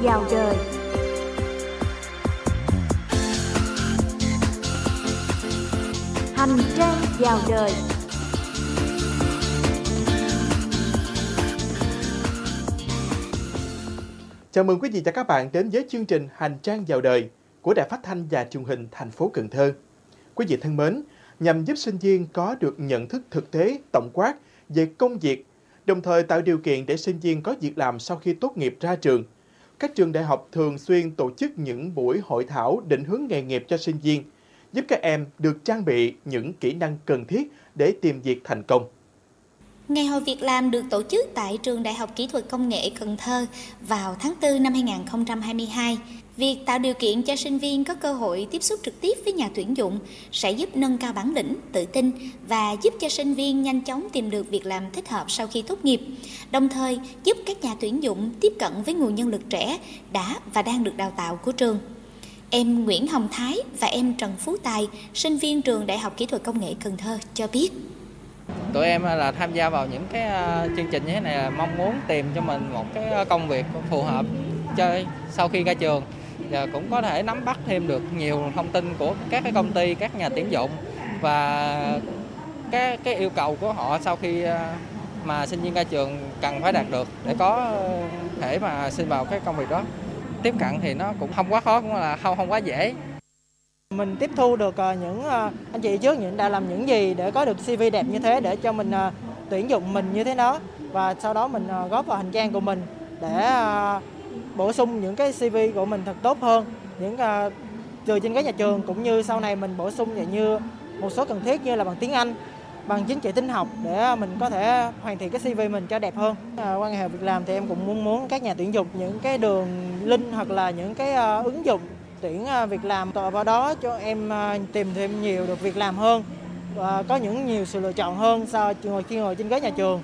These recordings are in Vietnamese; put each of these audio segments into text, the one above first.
vào đời. Hành trang vào đời. Chào mừng quý vị và các bạn đến với chương trình Hành trang vào đời của Đài Phát thanh và Truyền hình thành phố Cần Thơ. Quý vị thân mến, nhằm giúp sinh viên có được nhận thức thực tế tổng quát về công việc, đồng thời tạo điều kiện để sinh viên có việc làm sau khi tốt nghiệp ra trường, các trường đại học thường xuyên tổ chức những buổi hội thảo định hướng nghề nghiệp cho sinh viên, giúp các em được trang bị những kỹ năng cần thiết để tìm việc thành công. Ngày hội việc làm được tổ chức tại Trường Đại học Kỹ thuật Công nghệ Cần Thơ vào tháng 4 năm 2022. Việc tạo điều kiện cho sinh viên có cơ hội tiếp xúc trực tiếp với nhà tuyển dụng sẽ giúp nâng cao bản lĩnh, tự tin và giúp cho sinh viên nhanh chóng tìm được việc làm thích hợp sau khi tốt nghiệp, đồng thời giúp các nhà tuyển dụng tiếp cận với nguồn nhân lực trẻ đã và đang được đào tạo của trường. Em Nguyễn Hồng Thái và em Trần Phú Tài, sinh viên Trường Đại học Kỹ thuật Công nghệ Cần Thơ cho biết. Tụi em là tham gia vào những cái chương trình như thế này là mong muốn tìm cho mình một cái công việc phù hợp cho sau khi ra trường, và cũng có thể nắm bắt thêm được nhiều thông tin của các cái công ty, các nhà tuyển dụng và cái yêu cầu của họ sau khi mà sinh viên ra trường cần phải đạt được để có thể mà xin vào cái công việc đó. Tiếp cận thì nó cũng không quá khó, cũng là không quá dễ. Mình tiếp thu được những anh chị trước những đã làm những gì để có được CV đẹp như thế, để cho mình tuyển dụng mình như thế đó, và sau đó mình góp vào hành trang của mình để bổ sung những cái CV của mình thật tốt hơn, những từ trên các nhà trường, cũng như sau này mình bổ sung như một số cần thiết như là bằng tiếng Anh, bằng chứng chỉ tin học để mình có thể hoàn thiện cái CV mình cho đẹp hơn. Qua ngày hội việc làm thì em cũng muốn các nhà tuyển dụng những cái đường link hoặc là những cái ứng dụng tuyển việc làm vào đó cho em tìm thêm nhiều được việc làm hơn và có nhiều sự lựa chọn hơn khi ngồi trên ghế nhà trường.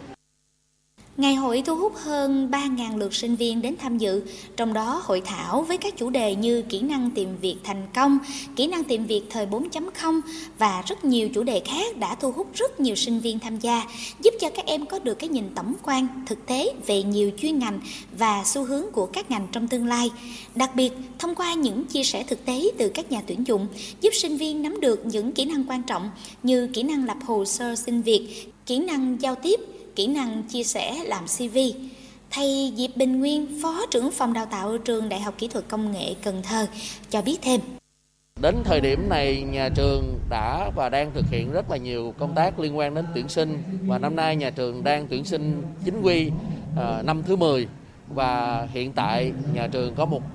Ngày hội thu hút hơn 3.000 lượt sinh viên đến tham dự, trong đó hội thảo với các chủ đề như kỹ năng tìm việc thành công, kỹ năng tìm việc thời 4.0 và rất nhiều chủ đề khác đã thu hút rất nhiều sinh viên tham gia, giúp cho các em có được cái nhìn tổng quan, thực tế về nhiều chuyên ngành và xu hướng của các ngành trong tương lai. Đặc biệt, thông qua những chia sẻ thực tế từ các nhà tuyển dụng, giúp sinh viên nắm được những kỹ năng quan trọng như kỹ năng lập hồ sơ xin việc, kỹ năng giao tiếp, kỹ năng chia sẻ làm CV. Thầy Diệp Bình Nguyên, Phó trưởng phòng đào tạo Trường Đại học Kỹ thuật Công nghệ Cần Thơ cho biết thêm. Đến thời điểm này, nhà trường đã và đang thực hiện rất là nhiều công tác liên quan đến tuyển sinh, và năm nay nhà trường đang tuyển sinh chính quy năm thứ 10, và hiện tại nhà trường có một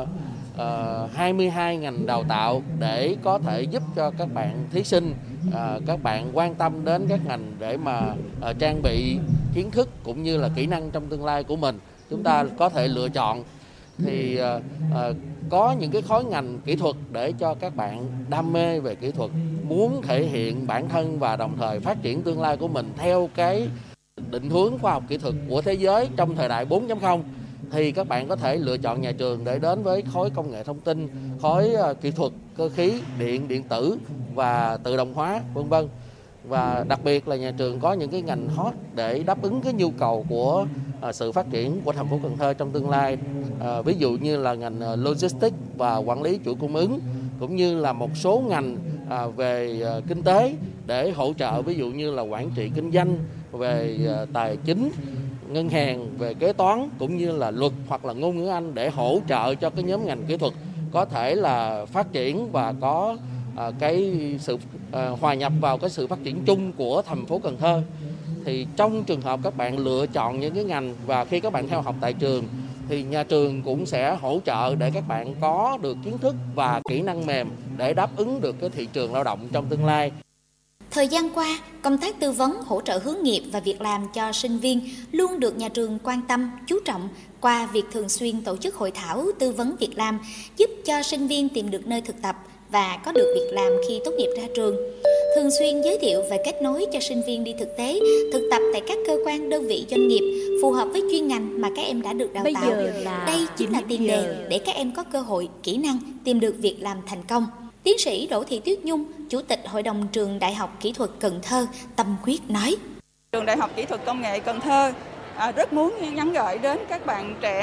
22 ngành đào tạo để có thể giúp cho các bạn thí sinh, các bạn quan tâm đến các ngành để mà trang bị kiến thức cũng như là kỹ năng trong tương lai của mình. Chúng ta có thể lựa chọn thì có những cái khối ngành kỹ thuật để cho các bạn đam mê về kỹ thuật, muốn thể hiện bản thân và đồng thời phát triển tương lai của mình theo cái định hướng khoa học kỹ thuật của thế giới trong thời đại 4.0, thì các bạn có thể lựa chọn nhà trường để đến với khối công nghệ thông tin, khối kỹ thuật, cơ khí, điện tử và tự động hóa, vân vân. Và đặc biệt là nhà trường có những cái ngành hot để đáp ứng cái nhu cầu của sự phát triển của thành phố Cần Thơ trong tương lai. Ví dụ như là ngành logistics và quản lý chuỗi cung ứng, cũng như là một số ngành về kinh tế để hỗ trợ, ví dụ như là quản trị kinh doanh, về tài chính, ngân hàng, về kế toán, cũng như là luật hoặc là ngôn ngữ Anh để hỗ trợ cho cái nhóm ngành kỹ thuật có thể là phát triển và có cái sự hòa nhập vào cái sự phát triển chung của thành phố Cần Thơ. Thì trong trường hợp các bạn lựa chọn những cái ngành và khi các bạn theo học tại trường thì nhà trường cũng sẽ hỗ trợ để các bạn có được kiến thức và kỹ năng mềm để đáp ứng được cái thị trường lao động trong tương lai. Thời gian qua, công tác tư vấn, hỗ trợ hướng nghiệp và việc làm cho sinh viên luôn được nhà trường quan tâm, chú trọng qua việc thường xuyên tổ chức hội thảo tư vấn việc làm, giúp cho sinh viên tìm được nơi thực tập và có được việc làm khi tốt nghiệp ra trường. Thường xuyên giới thiệu và kết nối cho sinh viên đi thực tế, thực tập tại các cơ quan, đơn vị, doanh nghiệp phù hợp với chuyên ngành mà các em đã được đào tạo. Đây chính là tiền đề để các em có cơ hội, kỹ năng tìm được việc làm thành công. Tiến sĩ Đỗ Thị Tuyết Nhung, Chủ tịch Hội đồng Trường Đại học Kỹ thuật Cần Thơ, tâm quyết nói. Trường Đại học Kỹ thuật Công nghệ Cần Thơ rất muốn nhắn gửi đến các bạn trẻ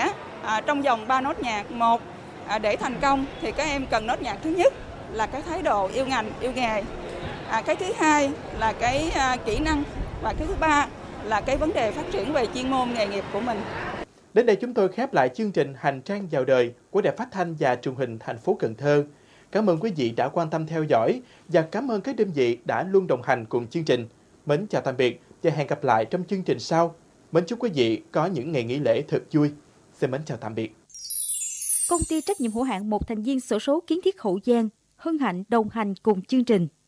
trong vòng 3 nốt nhạc. Một, để thành công thì các em cần nốt nhạc thứ nhất là cái thái độ yêu ngành, yêu nghề. Cái thứ hai là cái kỹ năng, và cái thứ ba là cái vấn đề phát triển về chuyên môn nghề nghiệp của mình. Đến đây chúng tôi khép lại chương trình Hành trang vào đời của Đài Phát thanh và Truyền hình thành phố Cần Thơ. Cảm ơn quý vị đã quan tâm theo dõi và cảm ơn các đơn vị đã luôn đồng hành cùng chương trình. Mến chào tạm biệt và hẹn gặp lại trong chương trình sau. Mến chúc quý vị có những ngày nghỉ lễ thật vui. Xin mến chào tạm biệt. Công ty trách nhiệm hữu hạn một thành viên xổ số Kiến Thiết Hậu Giang hân hạnh đồng hành cùng chương trình.